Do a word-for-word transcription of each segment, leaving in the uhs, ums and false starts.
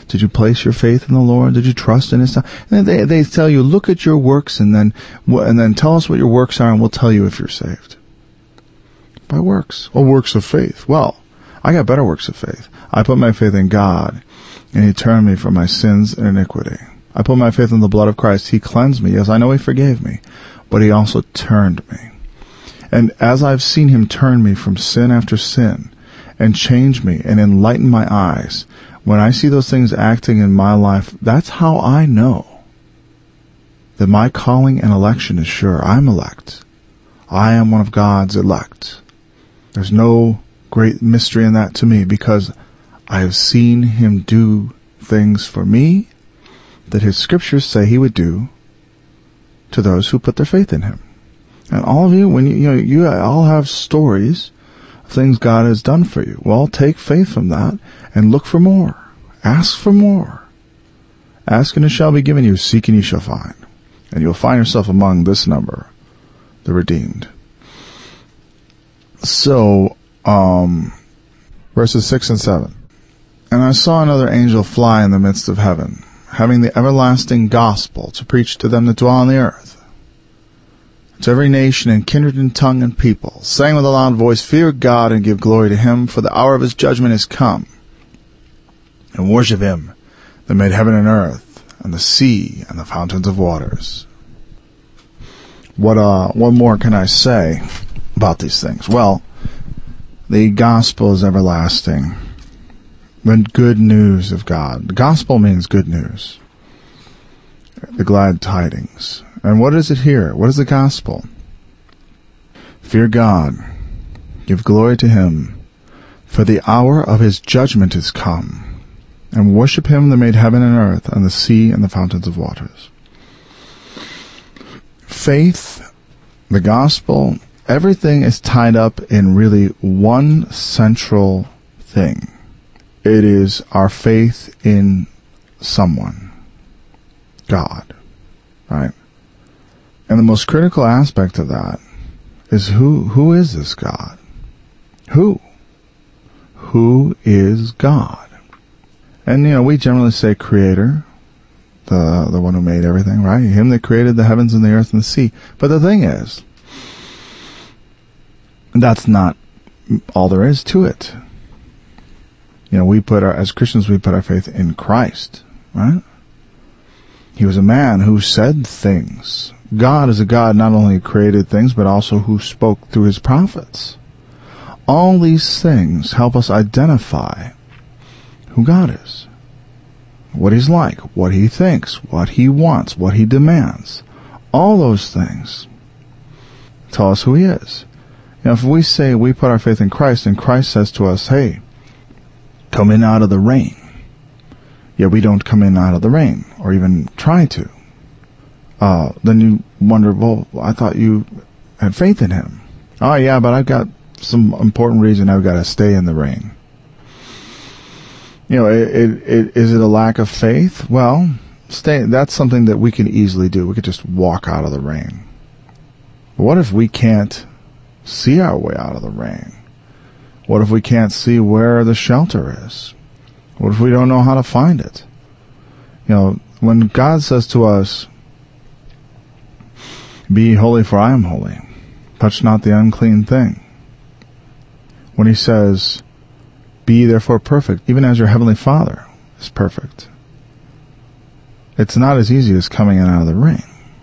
Did you place your faith in the Lord? Did you trust in His time? And they, they tell you, look at your works and then, and then tell us what your works are and we'll tell you if you're saved. By works. Well, works of faith. Well, I got better works of faith. I put my faith in God and He turned me from my sins and iniquity. I put my faith in the blood of Christ. He cleansed me. Yes, I know He forgave me, but He also turned me. And as I've seen Him turn me from sin after sin and change me and enlighten my eyes, when I see those things acting in my life, that's how I know that my calling and election is sure. I'm elect. I am one of God's elect. There's no great mystery in that to me because I have seen Him do things for me that His scriptures say He would do to those who put their faith in Him. And all of you, when you, you know, you all have stories of things God has done for you. Well, take faith from that and look for more. Ask for more. Ask and it shall be given you. Seek and you shall find. And you'll find yourself among this number, the redeemed. So, um, verses six and seven. And I saw another angel fly in the midst of heaven, having the everlasting gospel to preach to them that dwell on the earth, to every nation and kindred and tongue and people, saying with a loud voice, Fear God and give glory to Him, for the hour of His judgment is come. And worship Him that made heaven and earth, and the sea, and the fountains of waters. What, uh, what more can I say about these things? Well, the gospel is everlasting. The good news of God. The gospel means good news. The glad tidings. And what is it here? What is the gospel? Fear God. Give glory to Him. For the hour of His judgment is come. And worship Him that made heaven and earth, and the sea, and the fountains of waters. Faith, the gospel, everything is tied up in really one central thing. It is our faith in someone. God. Right? And the most critical aspect of that is who, who is this God? Who? Who is God? And, you know, we generally say Creator, the, the one who made everything, right? Him that created the heavens and the earth and the sea. But the thing is, that's not all there is to it. You know, we put our, as Christians, we put our faith in Christ, right? He was a man who said things. God is a God not only who created things, but also who spoke through His prophets. All these things help us identify who God is, what He's like, what He thinks, what He wants, what He demands. All those things tell us who He is. You know, if we say we put our faith in Christ, and Christ says to us, hey, come in out of the rain, yet we don't come in out of the rain, or even try to, uh, then you wonder, well, I thought you had faith in Him. Oh, yeah, but I've got some important reason I've got to stay in the rain. You know, it, it, it, is it a lack of faith? Well, stay. That's something that we can easily do. We could just walk out of the rain. But what if we can't see our way out of the rain? What if we can't see where the shelter is? What if we don't know how to find it? You know, when God says to us, Be holy for I am holy, touch not the unclean thing. When He says, Be therefore perfect, even as your heavenly Father is perfect. It's not as easy as coming in out of the rain.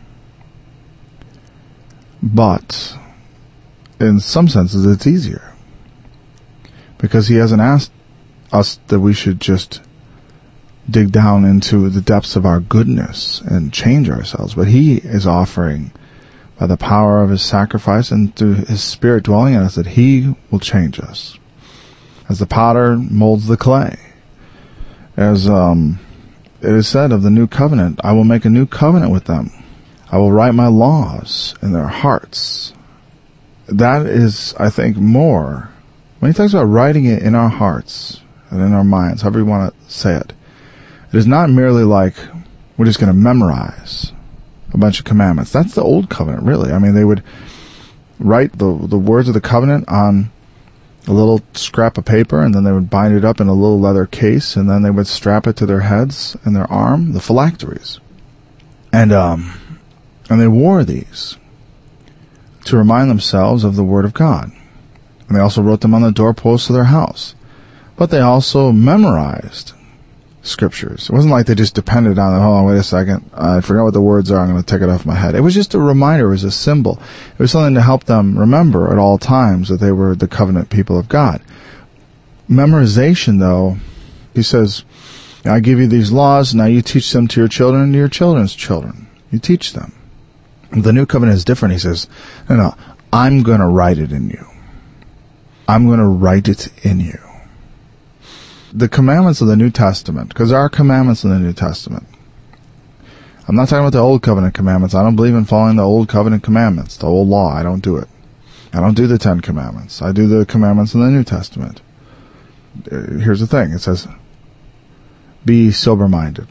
But, in some senses, it's easier. Because He hasn't asked us that we should just dig down into the depths of our goodness and change ourselves. But He is offering, by the power of His sacrifice and through His Spirit dwelling in us, that He will change us. As the potter molds the clay. As um, it is said of the new covenant, I will make a new covenant with them. I will write my laws in their hearts. That is, I think, more. When He talks about writing it in our hearts and in our minds, however you want to say it, it is not merely like we're just going to memorize a bunch of commandments. That's the old covenant, really. I mean, they would write the the words of the covenant on a little scrap of paper, and then they would bind it up in a little leather case, and then they would strap it to their heads and their arm, the phylacteries. And, um, and they wore these to remind themselves of the Word of God. And they also wrote them on the doorposts of their house. But they also memorized scriptures. It wasn't like they just depended on, hold on, wait a second, I forgot what the words are, I'm going to take it off my head. It was just a reminder, it was a symbol. It was something to help them remember at all times that they were the covenant people of God. Memorization, though, he says, I give you these laws, now you teach them to your children and to your children's children. You teach them. The new covenant is different. He says, no, no, I'm going to write it in you. I'm going to write it in you. The commandments of the New Testament, because there are commandments in the New Testament. I'm not talking about the Old Covenant commandments. I don't believe in following the Old Covenant commandments, the old law. I don't do it. I don't do the Ten Commandments. I do the commandments in the New Testament. Here's the thing. It says, be sober-minded.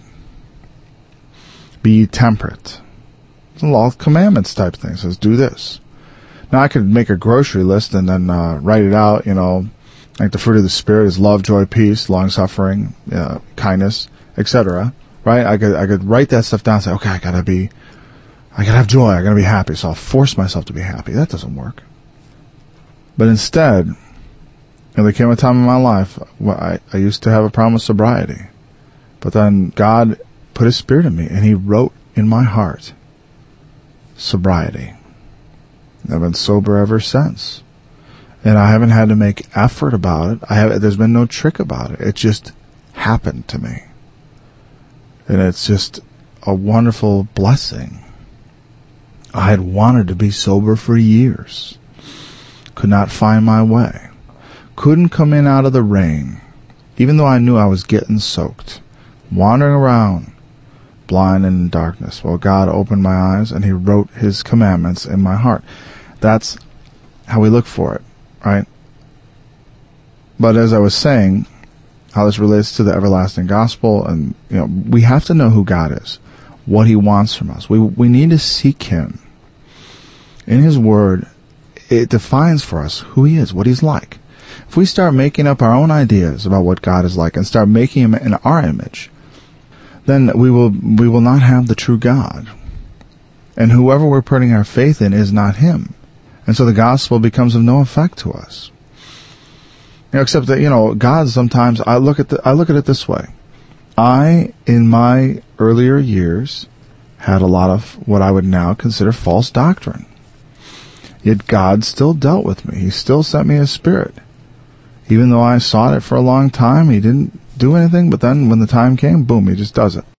Be temperate. It's a law of commandments type thing. It says, do this. Now, I could make a grocery list and then uh, write it out, you know, like the fruit of the Spirit is love, joy, peace, long-suffering, uh, kindness, et cetera. Right? I could I could write that stuff down and say, okay, I gotta be, I gotta have joy, I gotta be happy, so I'll force myself to be happy. That doesn't work. But instead, you know, there came a time in my life where I, I used to have a problem with sobriety. But then God put His Spirit in me, and He wrote in my heart sobriety. I've been sober ever since. And I haven't had to make effort about it. I have. There's been no trick about it. It just happened to me. And it's just a wonderful blessing. I had wanted to be sober for years. Could not find my way. Couldn't come in out of the rain, even though I knew I was getting soaked. Wandering around, blind and in darkness. Well, God opened my eyes and He wrote His commandments in my heart. That's how we look for it. Right? But as I was saying, how this relates to the everlasting gospel, and you know, we have to know who God is, what He wants from us. We we need to seek Him. In His Word, it defines for us who He is, what He's like. If we start making up our own ideas about what God is like and start making Him in our image, then we will we will not have the true God. And whoever we're putting our faith in is not Him. And so the gospel becomes of no effect to us. You know, except that, you know, God sometimes, I look at the, I look at it this way. I, in my earlier years, had a lot of what I would now consider false doctrine. Yet God still dealt with me. He still sent me His Spirit. Even though I sought it for a long time, He didn't do anything, but then when the time came, boom, He just does it.